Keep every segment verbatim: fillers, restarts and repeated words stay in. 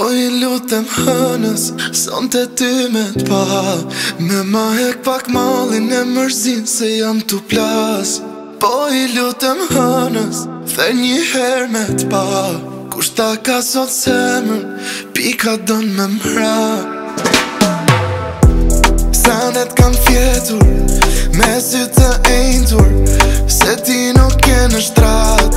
Po i lutem hënës, son të ty me t'pa Me ma hek pak malin e mërzin se jam t'u plas Po i lutem hënës, the një her me t'pa Kushta ka sot semër, pika don me mra Sanet kam fjetur, me sy të ejntur Se ti nuk je në shtrat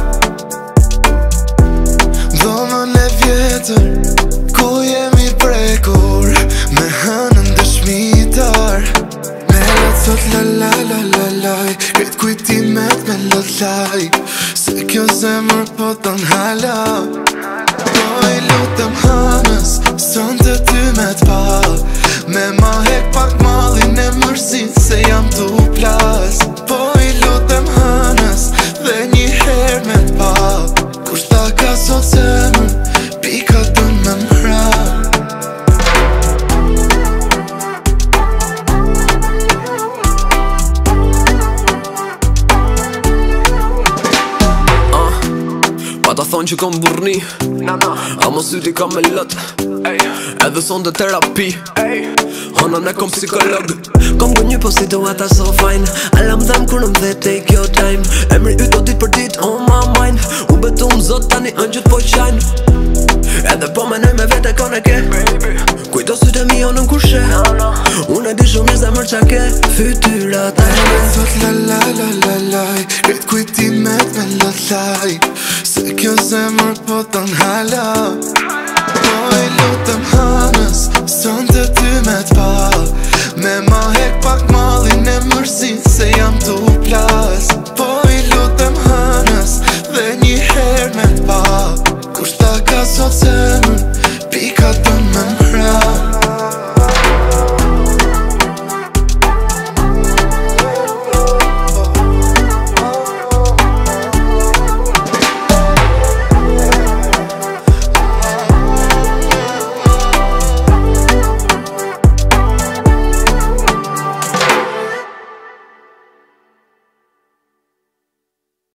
Dhomën e vjetër, ku jemi prekur Me hënën dëshmitar Me letë thot la la la la laj Kretë kujtimet me lëllaj Se kjo zemër po të n'hala Po i lutem hënës, son të ty me t'pa Me ma hek pak malin e mërzin se jam t'u plas Po i lutem hënës, dhe një her me t'pa Kushta ka sot zemër, pika dën me mra uh, Pa ta thonë që kom burni A mos syti kam me lët Edhe son të terapi Honën e kom psikolog Kom gë një po situata so fine Alla më dhem kur në dhe take your time Emri yt do dit për dit on my mind U betu më zot tani ëngjët po qajnë Edhe po menoj me vete kone ke Kujto sytë e mi o nën kur she Unë e di shumë një zemër qa ke Fytyrat e me thot la la la la laj Kretë kujtimet me lëllaj Se kjo zemër po të n'hala Po i lutem hënës, son të ty me t'pa Me ma hek pak malin e mërzin se jam t'u plas Po i lutem hënës, dhe një her me t'pa Kushta ka sot se